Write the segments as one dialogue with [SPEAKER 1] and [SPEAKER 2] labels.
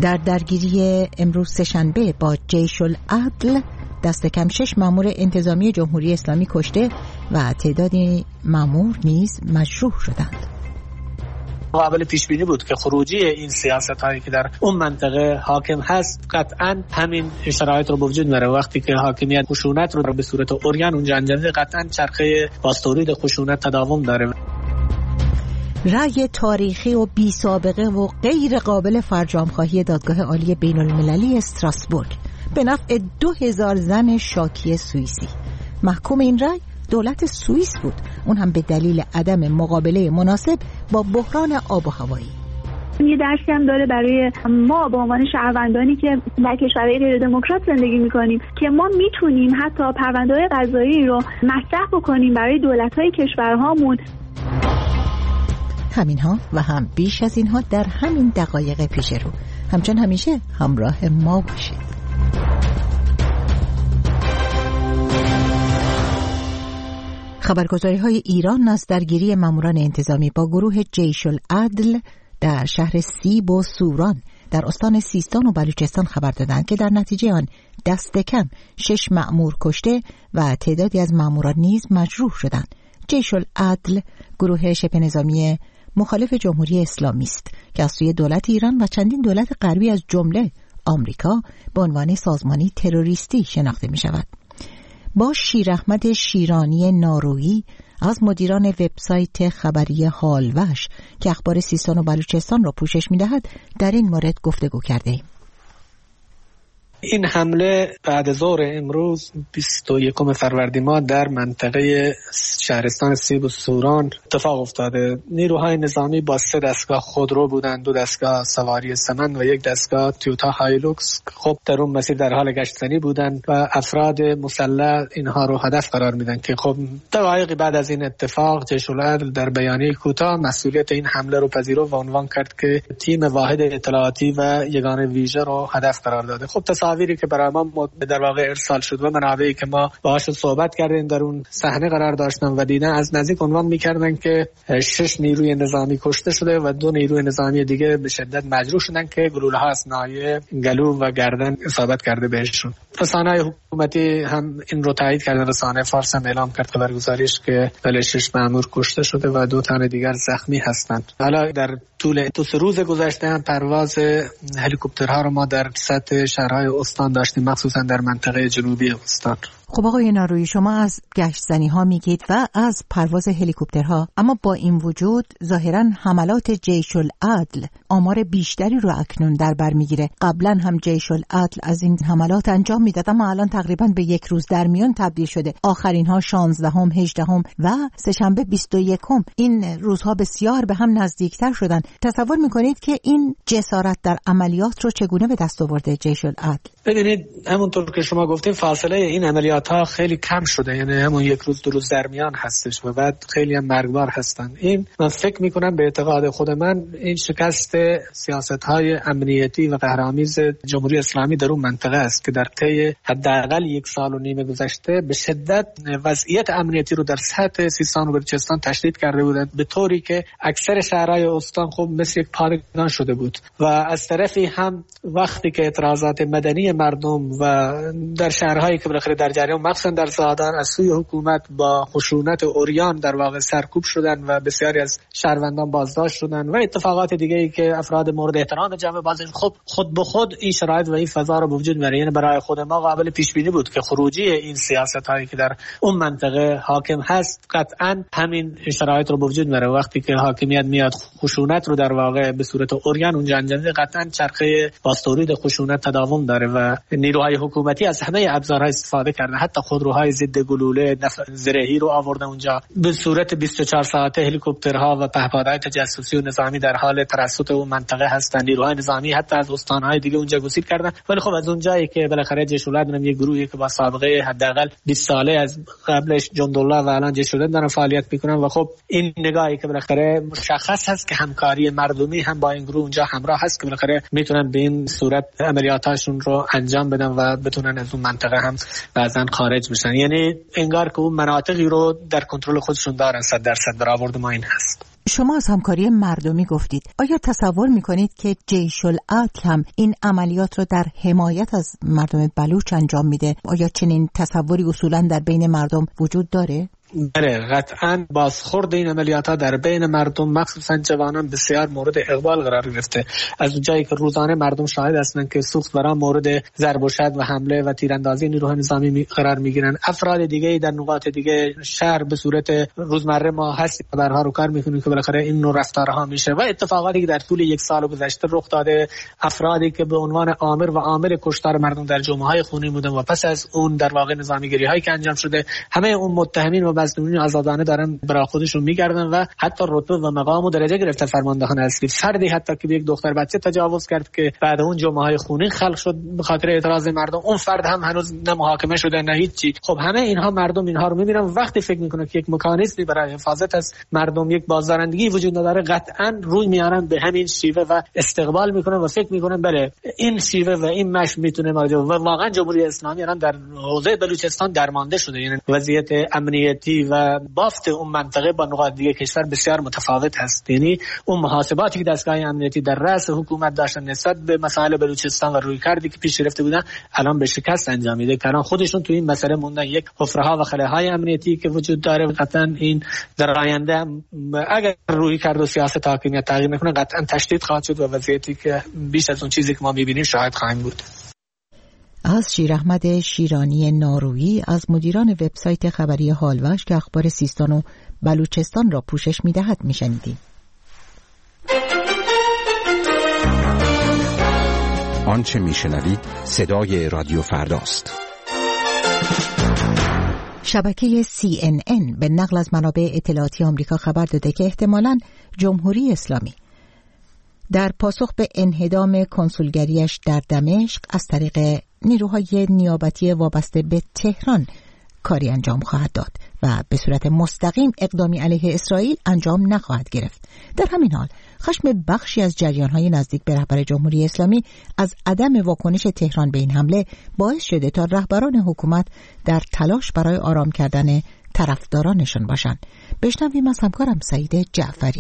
[SPEAKER 1] در درگیری امروز سه‌شنبه با جیش العدل دست کم 6 مأمور انتظامی جمهوری اسلامی کشته و تعدادی مأمور نیز مجروح شدند.
[SPEAKER 2] قابل پیش بینی بود که خروجی این سیاست هایی که در اون منطقه حاکم هست قطعا همین شرایط رو به وجود میاره. وقتی که حاکمیت خشونت رو به صورت عریان اونجا انجام میده، قطعا چرخه باستورید خشونت تداوم داره.
[SPEAKER 1] رأی تاریخی و بی سابقه و غیر قابل فرجام‌خواهی دادگاه عالی بین المللی استراسبورگ به نفع 2000 زن شاکی سوئیسی. محکوم این رأی دولت سوئیس بود، اون هم به دلیل عدم مقابله مناسب با بحران آب و هوایی.
[SPEAKER 3] یه درسی هم داره برای ما به عنوان شهروندانی که در کشورهای غیر دموکرات زندگی میکنیم که ما میتونیم حتی پرونده‌های قضایی رو مطرح بکنیم برای دولت‌های کشورهامون.
[SPEAKER 1] همینها و هم بیش از اینها در همین دقایق پیش رو. همچون همیشه همراه ما باشید. خبرگزاری‌های ایران از درگیری ماموران انتظامی با گروه جیش العدل در شهر سیب و سوران در استان سیستان و بلوچستان خبر دادند که در نتیجه آن دست کم 6 مأمور کشته و تعدادی از مأموران نیز مجروح شدند. جیش العدل گروه شبه نظامی مخالف جمهوری اسلامی است که از سوی دولت ایران و چندین دولت غربی از جمله آمریکا به عنوان سازمانی تروریستی شناخته می شود. با شیراحمد شیرانی نارویی از مدیران وبسایت خبری حالوش که اخبار سیستان و بلوچستان را پوشش می دهد در این مورد گفتگو کرده ایم.
[SPEAKER 2] این حمله بعد ظهر امروز 21 فروردین ماه در منطقه شهرستان سیب و سوران اتفاق افتاده. نیروهای نظامی با 3 دستگاه خودرو بودند، 2 دستگاه سواری سمن و 1 دستگاه تویوتا هایلوکس. خب در اون مسیر در حال گشتنی بودند و افراد مسلح اینها رو هدف قرار میدن که خب دقایقی بعد از این اتفاق جیش العدل در بیانیه کوتاه مسئولیت این حمله رو پذیرفت و عنوان کرد که تیم واحد اطلاعاتی و یگان ویژه رو هدف قرار داده. خب تصاویری که برای ما در واقع ارسال شد و منابعی که ما باهاش صحبت کردیم در اون صحنه قرار داشتن و دیدن از نزدیک عنوان می‌کردن که 6 نیروی نظامی کشته شده و 2 نیروی نظامی دیگه به شدت مجروح شدن که گلوله‌ها از ناحیه گلو و گردن اصابت کرده بهشون. رسانه‌های حکومتی هم این رو تایید کردن. رسانه فارس هم اعلام کرد خبرگزاریش که 6 مأمور کشته شده و 2 تن دیگر زخمی هستند. حالا در طول 2 روز گذشته هم پرواز هلیکوپترها رو ما در سطح شهرهای استان داشتیم، مخصوصا در منطقه جنوبی استان.
[SPEAKER 1] خب آقای نارویی، شما از گشتزنی ها میگید و از پرواز هلیکوپترها، اما با این وجود ظاهرا حملات جیش العدل آمار بیشتری رو اکنون در بر میگیره. قبلا هم جیش العدل از این حملات انجام میداد، اما الان تقریبا به 1 روز در میان تبدیل شده. آخرین ها 16ام، 18ام و سه‌شنبه 21ام. این روزها بسیار به هم نزدیکتر شدن. تصور میکنید که این جسارت در عملیات رو چگونه به دست آورده جیش العدل؟
[SPEAKER 2] ببینید همونطور که شما گفتین فاصله این عملیات ها خیلی کم شده، یعنی همون 1 روز 2 روز در میان هستش و بعد خیلی هم مرگبار هستن. این من فکر میکنم به اعتقاد خود من این شکست سیاست های امنیتی و قهرآمیز جمهوری اسلامی در اون منطقه است که در طی حداقل 1.5 سال گذشته به شدت وضعیت امنیتی رو در سطح سیستان و بلوچستان تشدید کرده بودند، به طوری که اکثر شهرهای استان خب مثل یک پادگان شده بود و از طرفی هم وقتی که اعتراضات مدنی مردم و در شهرهایی که بالاخره در جریان مخصوصا در زادان از سوی حکومت با خشونت عریان در واقع سرکوب شدن و بسیاری از شهروندان بازداشت شدن و اتفاقات دیگه ای که افراد مورد احترام جامعه بازداشت، خود به خود این شرایط و این فضا رو به وجود میاره. یعنی برای خود ما قابل پیش بینی بود که خروجی این سیاست هایی که در اون منطقه حاکم هست قطعا همین شرایط رو به وجود میاره. وقتی که حاکمیت میاد خشونت رو در واقع به صورت عریان اونجا انجام میده، قطعا چرخه باستورید خشونت تداوم داره و نیروهای حکومتی از همه ابزارها استفاده کردن، حتی خودروهای ضد گلوله زرهی رو آوردن اونجا. به صورت 24 ساعته هلیکوپترها و پهپادهای تجسسی و نظامی در حال ترصد اون منطقه هستن. نیروهای نظامی حتی از استانهای دیگه اونجا گسیل کردن. ولی خب از اونجایی که بالاخره جیش العدل یک گروهی که با سابقه حداقل 20 ساله از قبلش جندالله و الان جیش العدل دارن فعالیت میکنن و خب این نگاهی که بالاخره مشخص هست که همکاری مردمی هم با این گروه اونجا همراه هست که بالاخره میتونن به این صورت عملیاتاشون رو انجام بدن و بتونن از اون منطقه هم بعضن خارج بشن. یعنی انگار که اون مناطقی رو در کنترل خودشون دارن. 100% برآورد ما این هست.
[SPEAKER 1] شما از همکاری مردمی گفتید. آیا تصور میکنید که جیش العدل هم این عملیات رو در حمایت از مردم بلوچ انجام میده؟ آیا چنین تصوری اصولا در بین مردم وجود داره؟
[SPEAKER 2] بله، قطعا بازخورد این عملیات‌ها در بین مردم مخصوصا جوانان بسیار مورد اقبال قرار گرفته. از اونجایی که روزانه مردم شاهد هستند که سوختوران مورد ضرب و شتم و حمله و تیراندازی نیروهای نظامی قرار میگیرن. افراد دیگه در نقاط دیگه شهر به صورت روزمره ما هستیم خبرها رو کار میکنیم که بالاخره این نوع رفتارها میشه و اتفاقاتی که در طول یک سال گذشته رخ داده، افرادی که به عنوان آمر و عامل کشتار مردم در جمعه‌های خونی بودن و پس از اون در واقع نظامیگیری‌هایی که انجام شده، همه اون متهمین و مظنونین آزادانه دارن برای خودشون میگردن و حتی رتبه و مقام و درجه گرفته فرماندهان اصلی. فردی حتی که به یک دختر بچه تجاوز کرد که بعد اون جمعه‌های خونین خلق شد به خاطر اعتراض مردم، اون فرد هم هنوز نه محاکمه شده نه هیچی. خب همه اینها مردم اینها رو میبینن، وقتی فکر میکنن که یک مکانیزمی برای حفاظت از مردم، یک بازدارندگی وجود نداره، قطعا روی میارن به همین شیوه و استقبال میکنن و فکر میکنن بله این شیوه و این مش میتونه ماجرا. و واقعا جمهوری اسلامی الان در حوزه بلوچستان درمانده شده، یعنی وضعیت امنیتی و بافت اون منطقه با نقاط دیگه کشور بسیار متفاوت هست. یعنی اون محاسباتی که دستگاه امنیتی در رأس حکومت داشتن نسبت به مسائل بلوچستان و رویکردی که پیش گرفته بودن الان به شکست انجامیده. الان خودشون تو این مسئله موندن، یک حفره‌ها و خلاهای امنیتی که وجود داره. قطعا این در آینده اگر رویکرد و سیاست حاکمیت تغییر نکنه قطعا تشدید خواهد شد و وضعیتی که بیش از اون چیزی که ما می‌بینیم شاهد خواهیم بود.
[SPEAKER 1] از شیراحمد شیرانی نارویی از مدیران وبسایت خبری حالوش که اخبار سیستان و بلوچستان را پوشش می‌دهد می‌شنیدیم.
[SPEAKER 4] آنچه می‌شنوید صدای رادیو فرداست.
[SPEAKER 1] شبکه CNN به نقل از منابع اطلاعاتی آمریکا خبر داده که احتمالاً جمهوری اسلامی در پاسخ به انهدام کنسولگریش در دمشق از طریق نیروهای نیابتی وابسته به تهران کاری انجام خواهد داد و به صورت مستقیم اقدامی علیه اسرائیل انجام نخواهد گرفت. در همین حال خشم بخشی از جریان‌های نزدیک به رهبر جمهوری اسلامی از عدم واکنش تهران به این حمله باعث شده تا رهبران حکومت در تلاش برای آرام کردن طرفدارانشان باشند. بشنویم از همکارم سعید جعفری.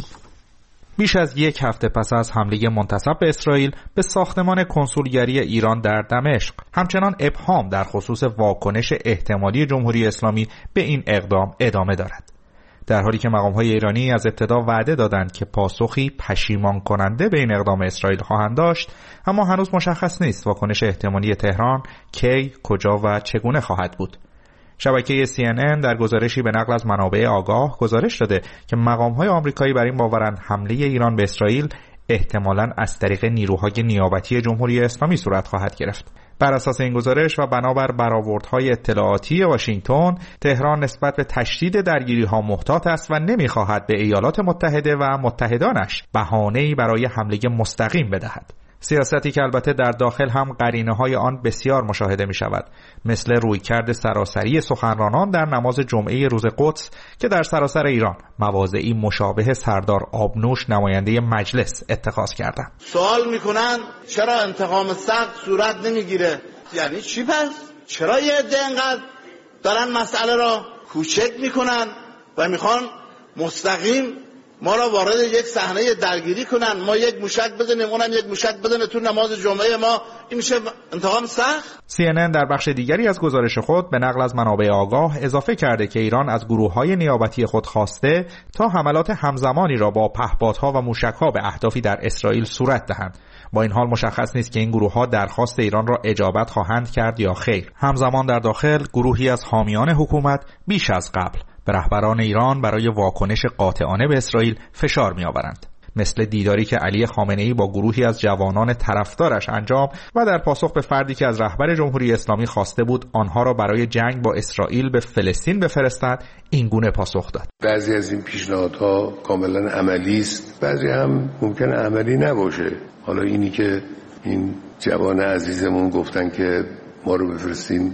[SPEAKER 5] بیش از یک هفته پس از حمله منتصب به اسرائیل به ساختمان کنسولگری ایران در دمشق، همچنان ابهام در خصوص واکنش احتمالی جمهوری اسلامی به این اقدام ادامه دارد. در حالی که مقام‌های ایرانی از ابتدا وعده دادند که پاسخی پشیمان کننده به این اقدام اسرائیل خواهند داشت، اما هنوز مشخص نیست واکنش احتمالی تهران کی، کجا و چگونه خواهد بود. شبکه CNN در گزارشی به نقل از منابع آگاه گزارش داده که مقام‌های آمریکایی بر این باورند حمله ایران به اسرائیل احتمالاً از طریق نیروهای نیابتی جمهوری اسلامی صورت خواهد گرفت. بر اساس این گزارش و بنابر برآوردهای اطلاعاتی واشنگتن، تهران نسبت به تشدید درگیری‌ها محتاط است و نمی‌خواهد به ایالات متحده و متحدانش بهانه‌ای برای حمله مستقیم بدهد. سیاستی که البته در داخل هم قرینه‌های آن بسیار مشاهده می‌شود، مثل رویکرد سراسری سخنرانان در نماز جمعه روز قدس که در سراسر ایران مواضعی مشابه سردار آبنوش نماینده مجلس اتخاذ کردند.
[SPEAKER 6] سوال می‌کنند چرا انتقام سخت صورت نمی‌گیره؟ یعنی چی پس؟ چرا یه عده اینقدر دارن مسئله را کوچک می‌کنن و می‌خوان مستقیم ما را وارد یک صحنه درگیری کنن؟ ما یک موشک بزنیم، اونم یک موشک بزنه تو نماز جمعه ما، این میشه انتقام سخت؟
[SPEAKER 5] CNN در بخش دیگری از گزارش خود به نقل از منابع آگاه اضافه کرده که ایران از گروه‌های نیابتی خود خواسته تا حملات همزمانی را با پهپادها و موشک‌ها به اهدافی در اسرائیل صورت دهند. با این حال مشخص نیست که این گروه‌ها درخواست ایران را اجابت خواهند کرد یا خیر. همزمان در داخل گروهی از حامیان حکومت بیش از قبل به رهبران ایران برای واکنش قاطعانه به اسرائیل فشار می‌آورند، مثل دیداری که علی خامنه‌ای با گروهی از جوانان طرفدارش انجام و در پاسخ به فردی که از رهبر جمهوری اسلامی خواسته بود آنها را برای جنگ با اسرائیل به فلسطین بفرستد این گونه پاسخ داد.
[SPEAKER 7] بعضی از این پیشنهادها کاملا عملی است، بعضی هم ممکنه عملی نباشه. حالا اینی که این جوان عزیزمون گفتن که ما رو بفرستین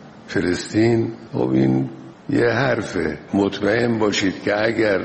[SPEAKER 7] فلسطین، خب این یه حرفه. مطمئن باشید که اگر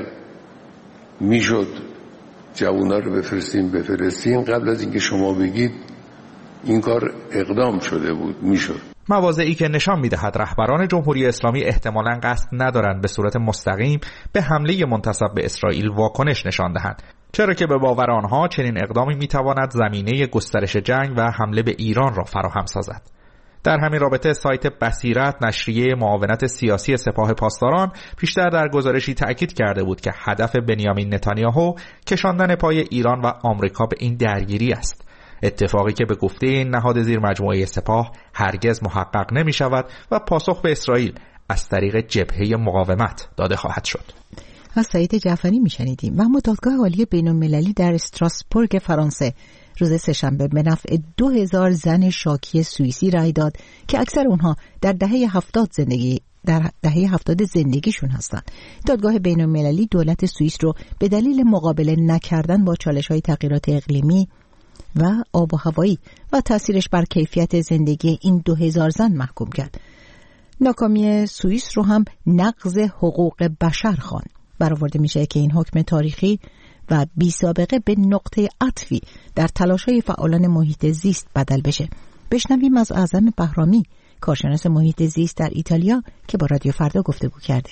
[SPEAKER 7] میشد جوونا رو بفرستین قبل از اینکه شما بگید این کار اقدام شده بود، میشد.
[SPEAKER 5] مواضعی که نشان می‌دهد رهبران جمهوری اسلامی احتمالاً قصد ندارند به صورت مستقیم به حمله منتسب به اسرائیل واکنش نشان دهند، چرا که به باور آنها چنین اقدامی می‌تواند زمینه گسترش جنگ و حمله به ایران را فراهم سازد. در همین رابطه سایت بصیرت نشریه معاونت سیاسی سپاه پاسداران پیشتر در گزارشی تأکید کرده بود که هدف بنیامین نتانیاهو کشاندن پای ایران و آمریکا به این درگیری است، اتفاقی که به گفته این نهاد زیر مجموعه سپاه هرگز محقق نمی شود و پاسخ به اسرائیل از طریق جبهه مقاومت داده خواهد شد.
[SPEAKER 1] از سعید جعفری میشنیدیم. و دادگاه عالی بین‌المللی در استراسبورگ فرانسه روز سه‌شنبه به نفع 2000 زن شاکی سوئیسی رأی داد که اکثر اونها در دهه 70 زندگیشون هستند. دادگاه بین‌المللی دولت سوئیس رو به دلیل مقابله نکردن با چالش‌های تغییرات اقلیمی و آب و هوایی و تأثیرش بر کیفیت زندگی این 2000 زن محکوم کرد. ناکامی سوئیس رو هم نقض حقوق بشر خواند. برآورده میشه که این حکم تاریخی و بی سابقه به نقطه عطفی در تلاش‌های فعالان محیط زیست بدل بشه. بشنویم از اعظم بهرامی، کارشناس محیط زیست در ایتالیا که با رادیو فردا گفتگو کرده.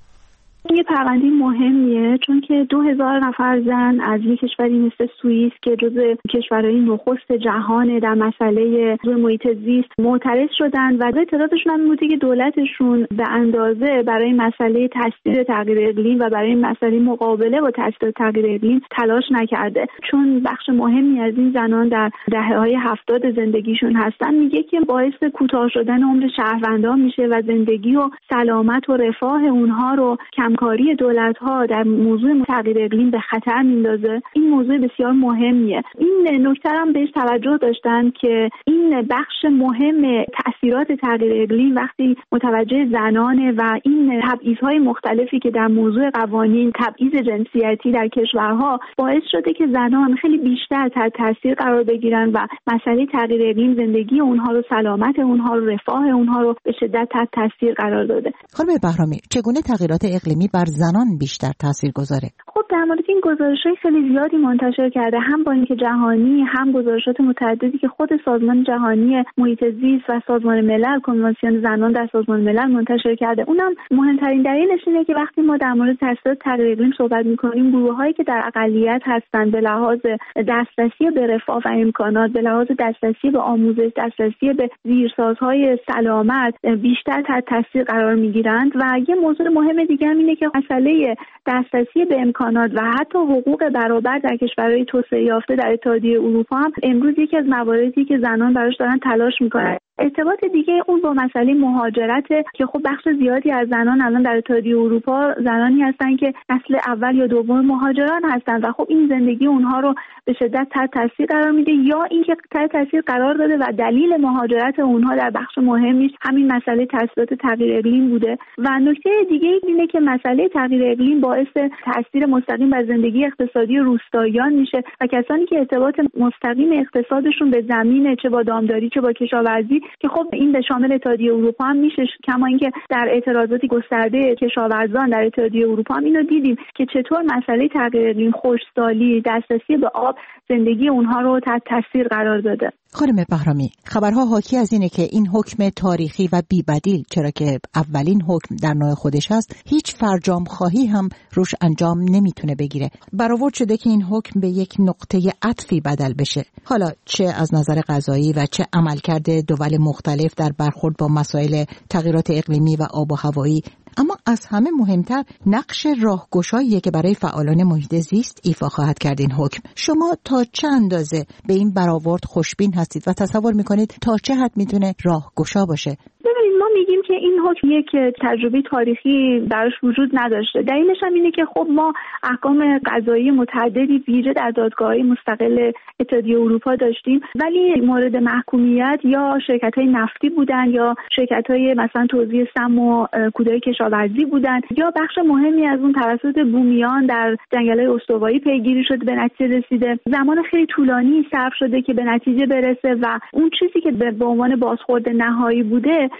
[SPEAKER 3] یه پرونده مهمیه چون که 2000 نفر زن از یک کشوری مثل سوئیس که جزو کشورهای نخست جهان در مسئله محیط زیست معترض شدن و اعتراضشون هم بوده که دولتشون به اندازه برای مسئله تاثیر تغییر اقلیم و برای مسئله مقابله با تاثیر تغییر اقلیم تلاش نکرده، چون بخش مهمی از این زنان در دهه‌های 70 زندگیشون هستن. میگه که باعث کوتاه شدن عمر شهروندان میشه و زندگی و سلامت و رفاه اونها رو همکاری دولت‌ها در موضوع تغییر اقلیم به خطر میندازه. این موضوع بسیار مهمیه. این نکته هم بهش توجه داشتن که این بخش مهم تأثیرات تغییر اقلیم وقتی متوجه زنانه و این تبعیض‌های مختلفی که در موضوع قوانین تبعیض جنسیتی در کشورها باعث شده که زنان خیلی بیشتر تحت تاثیر قرار بگیرن و مسئله تغییر اقلیم زندگی اونها رو، سلامت اونها رو، رفاه اونها رو به شدت تحت تاثیر قرار داده.
[SPEAKER 1] خانم بهرامی، چگونه تغییرات اقلیمی بر زنان بیشتر تاثیر گذاره؟
[SPEAKER 3] خب در مورد این گزارش‌های خیلی زیادی منتشر کرده، هم بانک جهانی، هم گزارشات متعددی که خود سازمان جهانی محیط زیست و سازمان ملل، کنوانسیون زنان در سازمان ملل منتشر کرده. اونم مهمترین دلیلش اینه که وقتی ما در مورد تاثیرات تغییر اقلیم صحبت می‌کنیم، گروه‌هایی که در اقلیت هستند به لحاظ دسترسی به رفاه و امکانات، به لحاظ دسترسی به آموزش، دسترسی به زیرسازهای سلامت بیشتر تحت تاثیر قرار می‌گیرند. و یه موضوع مهم دیگه هم اینه که مسئله دسترسی به امکانات و حتی حقوق برابر در کشورهای توسعه یافته در اتحادیه اروپا هم امروز یکی از مواردی که زنان براش دارن تلاش میکنن. ارتباط دیگه اون با مسئله مهاجرت که خب بخش زیادی از زنان الان در اتحادیه اروپا زنانی هستن که نسل اول یا دوم مهاجران هستن و خب این زندگی اونها رو به شدت تحت تاثیر قرار میده، یا اینکه تحت تاثیر قرار داده و دلیل مهاجرت اونها در بخش مهمیش همین مسئله تاثیرات تغییر اقلیم بوده. و نکته دیگه اینه که مسئله تغییر اقلیم باعث تاثیر مستقیم بر زندگی اقتصادی روستاییان میشه و کسانی که ارتباط مستقیم اقتصادشون به زمین، چه با دامداری چه با کشاورزی، که خب این به شامل اتحادیه اروپا هم میشه، کما اینکه در اعتراضات گسترده کشاورزان در اتحادیه اروپا هم اینو دیدیم که چطور مسئله تغییر اقلیم، خشکسالی، دسترسی به آب زندگی اونها رو تحت تاثیر قرار داده.
[SPEAKER 1] خانم بهرامی، خبرها حاکی از اینه که این حکم تاریخی و بی‌بدیل، چرا که اولین حکم در نوع خودش هست، هیچ فرجام خواهی هم روش انجام نمیتونه بگیره. برآورد شده که این حکم به یک نقطه عطفی بدل بشه، حالا چه از نظر قضایی و چه عملکرد دول مختلف در برخورد با مسائل تغییرات اقلیمی و آب و هوایی. اما از همه مهمتر نقش راهگشاییه که برای فعالان محیط زیست ایفا خواهد کرد این حکم. شما تا چه اندازه به این برآورد خوشبین هستید و تصور میکنید تا چه حد میتونه راهگشا باشه؟
[SPEAKER 3] ببینید، ما میگیم که این حکم یک تجربه تاریخی براش وجود نداشته. دلیلش هم اینه که خب ما احکام قضایی متعددی ویژه در دادگاه‌های مستقل اتحادیه اروپا داشتیم، ولی مورد محکومیت یا شرکت‌های نفتی بودن یا شرکت‌های مثلا توزیع سم و کودهای کشاورزی بودن، یا بخش مهمی از اون توسط بومیان در جنگل‌های استوایی پیگیری شده به نتیجه رسیده. زمان خیلی طولانی صرف شده که به نتیجه برسه و اون چیزی که به عنوان بازخورد نهایی بوده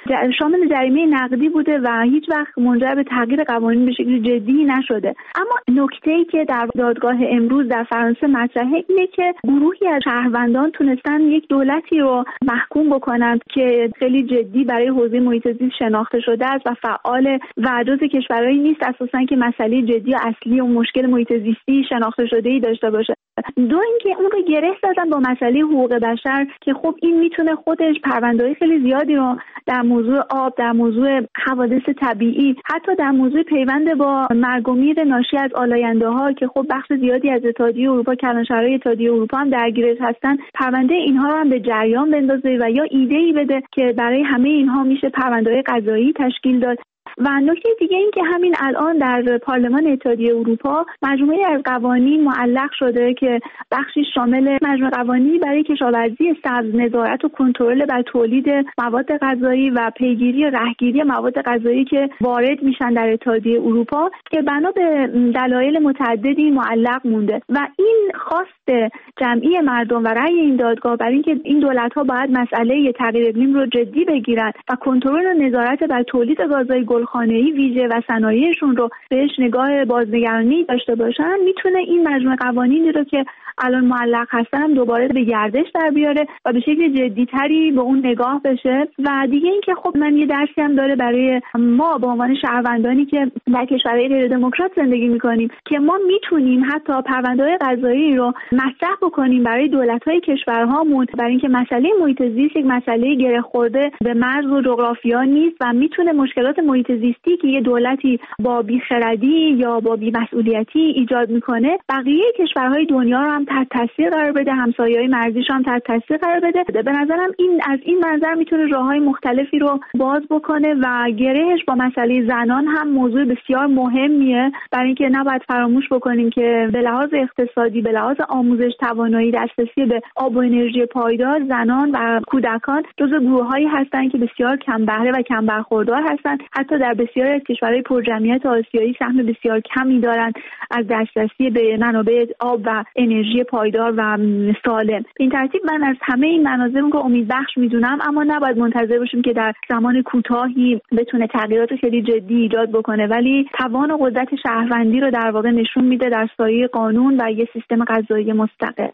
[SPEAKER 3] شامل جریمه نقدی بوده و هیچ وقت منجر به تغییر قوانین به شکل جدی نشده. اما نکته‌ای که در دادگاه امروز در فرانسه مطرحه اینه که گروهی از شهروندان تونستن یک دولتی رو محکوم بکنند که خیلی جدی برای حوزه محیط زیست شناخته شده است و فعال و جزو کشورهایی نیست اساساً که مسئله جدی و اصلی و مشکل محیط زیستی شناخته شده‌ای داشته باشه. دو اینکه اون رو گره زدن با مسئله حقوق بشر که خب این میتونه خودش پرونده‌های خیلی زیادی رو در موضوع آب، در موضوع حوادث طبیعی، حتی در موضوع پیوند با مرگ و میر ناشی از آلاینده‌ها که خب بخش زیادی از اتحادیه اروپا، کلانشهرهای اتحادیه اروپا هم درگیرش هستن، پرونده اینها رو هم به جریان بندازه و یا ایده‌ای بده که برای همه اینها میشه پرونده‌های قضایی تشکیل داد. و نکته دیگه این که همین الان در پارلمان اتحادیه اروپا مجموعه از قوانین معلق شده که بخشی شامل مجموعه قوانینی برای کشاورزی سبز، نظارت و کنترل بر تولید مواد غذایی و پیگیری و رهگیری مواد غذایی که وارد میشن در اتحادیه اروپا که بنا به دلایل متعددی معلق مونده و این خواست جمعی مردم و رأی این دادگاه برای اینکه این دولت‌ها باید مسئله تغییر اقلیم رو جدی بگیرن و کنترل و نظارت بر تولید گازهای گلخانه‌ای ویژه و صنایعشون رو بهش نگاه بازنگرانی داشته باشن، میتونه این مجموعه قوانینی رو که الان معلق هستن دوباره به گردش در بیاره و به شکل جدی‌تری به اون نگاه بشه. و دیگه این که خب من یه درسی هم داره برای ما به عنوان شهروندانی که در کشورهای غیر دموکرات زندگی می‌کنیم که ما میتونیم حتی پرونده‌های قضایی رو مطرح بکنیم برای دولت‌های کشورهامون، برای اینکه مسئله محیط زیست یک مسئله گره خورده به مرز و جغرافیا نیست و میتونه مشکلات محیط زیستی که یه دولتی با بیخردی یا با بی‌مسئولیتی ایجاد میکنه بقیه کشورهای دنیا رو هم تحت تاثیر قرار بده، همسایه‌های مرزیش هم تحت تاثیر قرار بده. به نظرم این از این منظر میتونه راههای مختلفی رو باز بکنه و گرهش با مسئله زنان هم موضوع بسیار مهمیه، برای اینکه نباید فراموش بکنیم که به لحاظ اقتصادی، به لحاظ آموزش، توانایی دسترسی به آب و انرژی پایدار زنان و کودکان جزو گروه‌هایی هستند که بسیار کم بهره و کم برخوردار هستند. حتی در بسیاری از کشورهای پرجمعیت آسیایی سهم بسیار کمی دارند از دسترسی به منابع آب و انرژی پایدار و سالم. به این ترتیب من از همه این مناظر رو امیدبخش میدونم، اما نباید منتظر باشیم که در زمان کوتاهی بتونه تغییرات خیلی جدی ایجاد بکنه، ولی توان و قدرت شهروندی رو در واقع نشون میده در سایه قانون و یه سیستم قضایی مستقل.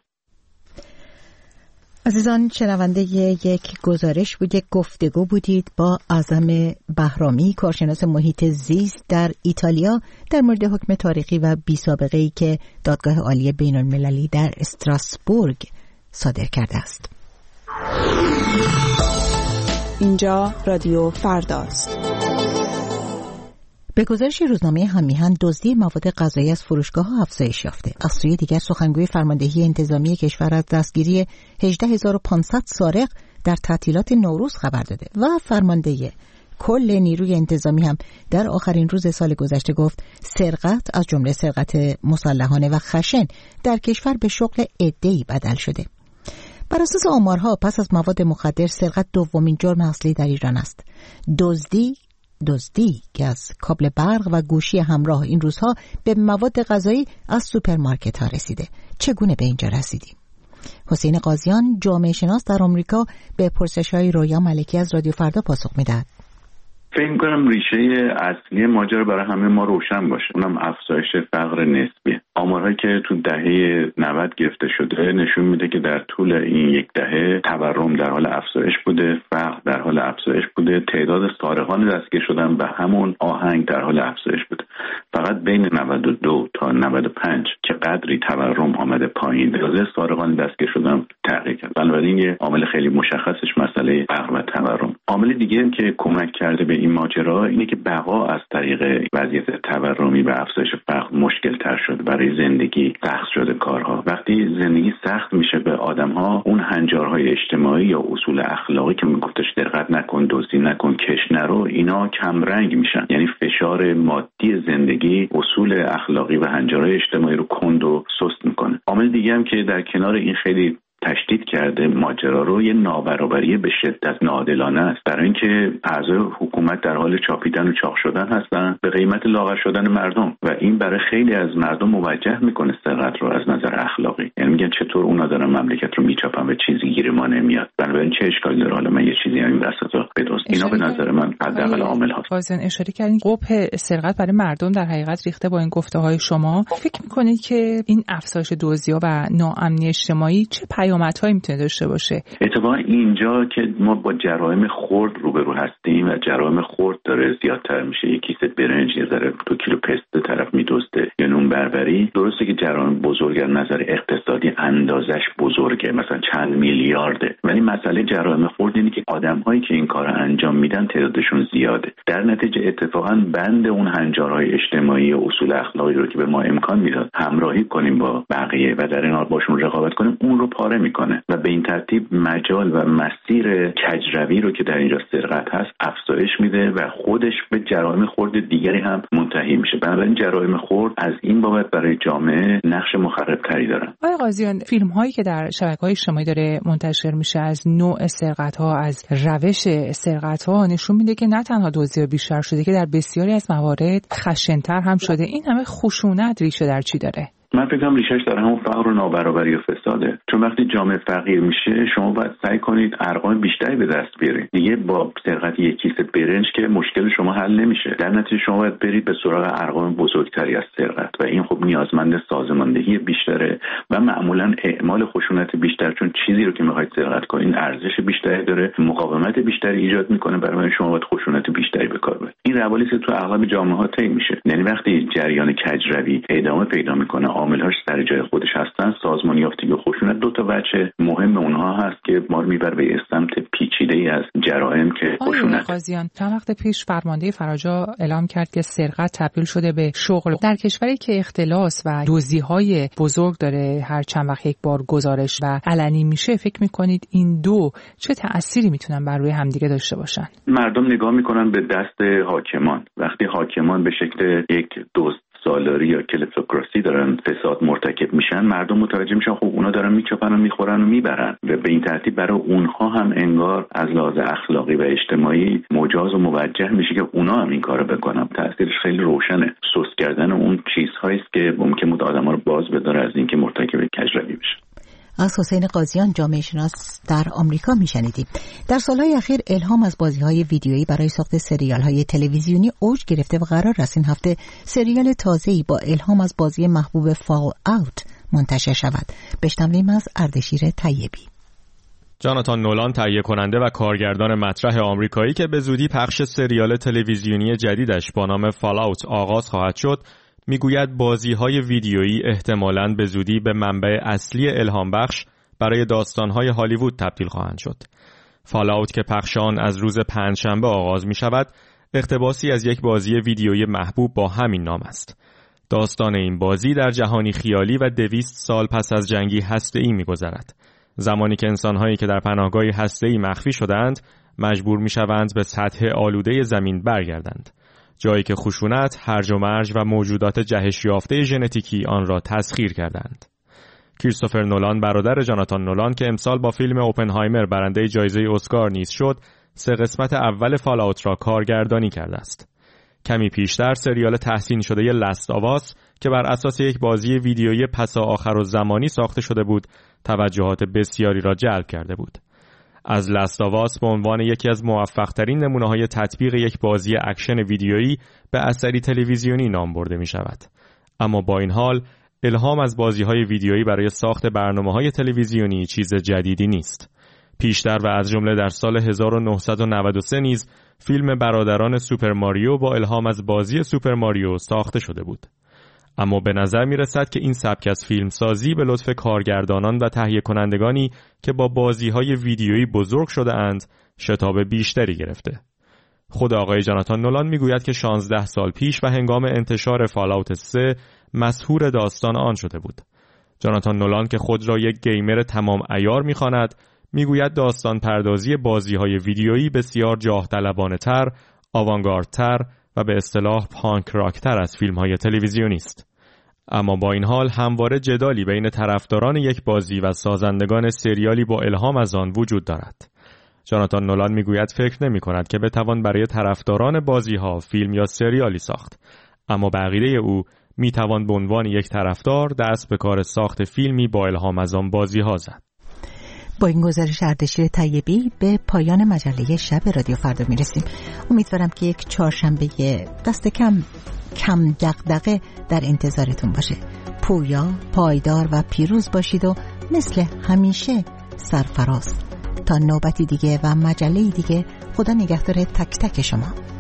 [SPEAKER 1] عزیزان شنونده یک گزارش بود، یک گفتگو بودید با اعظم بهرامی، کارشناس محیط زیست در ایتالیا، در مورد حکم تاریخی و بی‌سابقه‌ای که دادگاه عالی بین‌المللی در استراسبورگ صادر کرده است.
[SPEAKER 8] اینجا رادیو فرداست.
[SPEAKER 1] به گزارش روزنامه هم‌میهن دزدی مواد غذایی از فروشگاه‌ها افزایش یافته. از سوی دیگر سخنگوی فرماندهی انتظامی کشور از دستگیری 18500 سارق در تعطیلات نوروز خبر داده و فرمانده کل نیروی انتظامی هم در آخرین روز سال گذشته گفت سرقت از جمله سرقت مسلحانه و خشن در کشور به شغل عده‌ای بدل شده. بر اساس آمارها پس از مواد مخدر سرقت دومین جرم اصلی در ایران است. دزدی که از کابل برق و گوشی همراه این روزها به مواد غذایی از سوپرمارکت ها رسیده. چگونه به اینجا رسیدیم؟ حسین قاضیان، جامعه شناس در آمریکا، به پرسش‌های رویا ملکی از رادیو فردا پاسخ می‌دهد.
[SPEAKER 9] فکر می‌کنم ریشه اصلی ماجرا برای همه ما روشن باشه، اونم افزایش فقر نسبی. آمارهایی که تو دهه 90 گرفته شده نشون میده که در طول این یک دهه تورم در حال افزایش بوده، فقر در حال افزایش بوده، تعداد سارقان دستگیر شدن به همون آهنگ در حال افزایش بوده. فقط بین 92 تا 95 که قدری تورم آمده پایین، تعداد سارقان دستگیر شدن تغییر کرد. بنابراین یه عامل خیلی مشخصش مسئله فقر و تورم. عامل دیگه که کمک کرده به این ماجرا اینه که بقا از طریق وضعیت تورمی و افزایش فقر مشکل تر شده، برای زندگی سخت شده کارها. وقتی زندگی سخت میشه به آدم‌ها، اون هنجارهای اجتماعی یا اصول اخلاقی که میگفتش دقت نکن، دزدی نکن، کش نرو، اینا کم رنگ میشن. یعنی فشار مادی زندگی اصول اخلاقی و هنجارهای اجتماعی رو کند و سست میکنه. عامل دیگه هم که در کنار این خیلی تشدید کرده ماجرا رو یه نابرابری به شدت ناعادلانه است. برای اینکه اعضای حکومت در حال چاپیدن و چاق شدن هستن به قیمت لاغر شدن مردم و این برای خیلی از مردم موجه میکنه سرقت رو از نظر اخلاقی. یعنی میگن چطور اونا دارن مملکت رو میچاپن و چیزی گیر ما نمیاد. بنابراین چه اشکالی داره حالا من یه چیزی همین وسطا بدوست. اینا به نظر من حداقل عامل هست.
[SPEAKER 10] واسن اشاره کردین قبح سرقت برای مردم در حقیقت ریخته با این گفته‌های شما. فکر میکنید که این افزایش دزدی‌ها و ناامنی اجتماعی چه پیامدهایی میتونه داشته باشه؟
[SPEAKER 9] اتفاقا اینجا که ما با جرایم خرد روبرو هستیم و جرایم خرد داره زیادتر میشه، یک کیسه برنج یه ذره 2 کیلو پست طرف میدزده یا نون بربری. درسته که جرایم بزرگ از نظر اقتصادی اندازش بزرگه، مثلا چند میلیارده، ولی مسئله جرایم خرد اینه که آدم‌هایی که این کارو انجام میدن تعدادشون زیاده. در نتیجه اتفاقا بند اون هنجارهای اجتماعی و اصول اخلاقی رو که به ما امکان میداد همراهی کنیم با بقیه و در این حال باشون رقابت کنیم، اون رو پاره میکنه و به این ترتیب مجال و مسیر کجروی رو که در اینجا سرقت هست افزایش میده و خودش به جرایم خرد دیگری هم منتهی میشه. بنابراین جرایم خرد از این بابت برای جامعه نقش مخربتری دارن.
[SPEAKER 10] آقای قاضیان، فیلم هایی که در شبکه‌های اجتماعی داره منتشر میشه از نوع سرقت ها، از روش سرقت ها، نشون میده که نه تنها دزدی بیشتر شده که در بسیاری از موارد خشن‌تر هم شده. این همه خشونت ریشه در چی داره؟
[SPEAKER 9] من فکر کنم ریشش در همون فقر و نابرابری و فساده. چون وقتی جامعه فقیر میشه شما باید سعی کنید ارقام بیشتری به دست بیارید. دیگه با سرقت یک کیسه برنج که مشکل شما حل نمیشه. در نتیجه شما باید برید به سراغ ارقام بزرگتری از سرقت و این خب نیازمند سازماندهی بیشتره و معمولا اعمال خشونت بیشتر، چون چیزی رو که میخواید سرقت کنین ارزش بیشتری داره، مقاومت بیشتری ایجاد میکنه، برای شما باید خشونت بیشتری به کار ببرید. این روالی که تو اغلب جامعه‌ها طی میشه. یعنی وقتی جریان کجروی ادامه پیدا میکنه، عامل‌هاش سر جای خودش هستن، سازمان یافتگی و خشونت دو تا بچه مهم اونها هست که ما رو میبره به سمت پیچیده‌ای از جرایم که خشونت.
[SPEAKER 10] قاضیان چند وقت پیش فرمانده فراجا اعلام کرد که سرقت تبدیل شده به شغل. در کشوری که اختلاس و دزدی‌های بزرگ داره هر چند وقت یک بار گزارش و علنی میشه، فکر میکنید این دو چه تأثیری میتونن بر روی همدیگه داشته باشن؟
[SPEAKER 9] مردم نگاه میکنن به دست حاکمان. وقتی حاکمان به شکل یک دزد سالاری یا کلیپتوکراسی دارن فساد مرتکب میشن، مردم متوجه میشن خب اونا دارن میچاپن و میخورن و میبرن و به این ترتیب برای اونها هم انگار از لحاظ اخلاقی و اجتماعی مجاز و موجه میشه که اونا هم این کارو بکنن. تاثیرش خیلی روشنه. سوس کردن اون چیزهایی است که ممکنه آدما رو باز بداره از اینکه مرتکب کجروی بشه.
[SPEAKER 1] از حسین قاضیان، جامعه شناس در آمریکا میشنیدیم. در سالهای اخیر الهام از بازی‌های ویدیویی برای ساخت سریال‌های تلویزیونی اوج گرفته و قرار است این هفته سریال تازه‌ای با الهام از بازی محبوب فال اوت منتشر شود. بشنویم از اردشیر طیبی.
[SPEAKER 11] جاناتان نولان تهیه کننده و کارگردان مطرح آمریکایی که به زودی پخش سریال تلویزیونی جدیدش با نام فال اوت آغاز خواهد شد، میگوید بازی‌های ویدیویی احتمالاً به زودی به منبع اصلی الهام بخش برای داستان‌های هالیوود تبدیل خواهند شد. فال اوت که پخش آن از روز پنجشنبه آغاز می‌شود، اقتباسی از یک بازی ویدیویی محبوب با همین نام است. داستان این بازی در جهانی خیالی و 200 سال پس از جنگی هسته‌ای می‌گذرد. زمانی که انسان‌هایی که در پناهگاهی هسته‌ای مخفی شدند، مجبور می‌شوند به سطح آلوده زمین برگردند. جایی که خشونت، هرج و مرج و موجودات جهش یافته ژنتیکی آن را تسخیر کردند. کریستوفر نولان، برادر جاناتان نولان که امسال با فیلم اوپنهایمر برنده جایزه اسکار نیز شد، 3 قسمت اول فال اوت را کارگردانی کرده است. کمی پیشتر سریال تحسین شده لست آف آس که بر اساس یک بازی ویدیویی پسا آخرالزمانی ساخته شده بود، توجهات بسیاری را جلب کرده بود. از لست آف آس به عنوان یکی از موفق‌ترین نمونه‌های تطبیق یک بازی اکشن ویدیویی به اثری تلویزیونی نام برده می‌شود. اما با این حال الهام از بازی‌های ویدیویی برای ساخت برنامه‌های تلویزیونی چیز جدیدی نیست. پیشتر و از جمله در سال 1993 نیز فیلم برادران سوپر ماریو با الهام از بازی سوپر ماریو ساخته شده بود. اما به نظر می رسد که این سبک از فیلمسازی به لطف کارگردانان و تهیه کنندگانی که با بازی‌های ویدیویی بزرگ شده اند شتاب بیشتری گرفته. خود آقای جاناتان نولان می گوید که 16 سال پیش و هنگام انتشار فال اوت 3 مسحور داستان آن شده بود. جاناتان نولان که خود را یک گیمر تمام عیار می خواند، می گوید داستان پردازی بازی‌های ویدیویی بسیار جاه طلبانه‌تر، آوانگاردتر و به اصطلاح پانک راکتر از فیلم‌های تلویزیونی است. اما با این حال همواره جدالی بین طرفداران یک بازی و سازندگان سریالی با الهام از آن وجود دارد. جاناتان نولان میگوید فکر نمی‌کند که بتوان برای طرفداران بازی‌ها فیلم یا سریالی ساخت، اما به عقیده او میتوان به عنوان یک طرفدار دست به کار ساخت فیلمی با الهام از آن بازی‌ها زد.
[SPEAKER 1] با این گزارش اردشیر طیبی به پایان مجله شب رادیو فردا میرسیم. امیدوارم که یک چهارشنبه دست کم دغدغه در انتظارتون باشه. پویا، پایدار و پیروز باشید و مثل همیشه سرفراز. تا نوبتی دیگه و مجله دیگه، خدا نگهدار تک تک شما.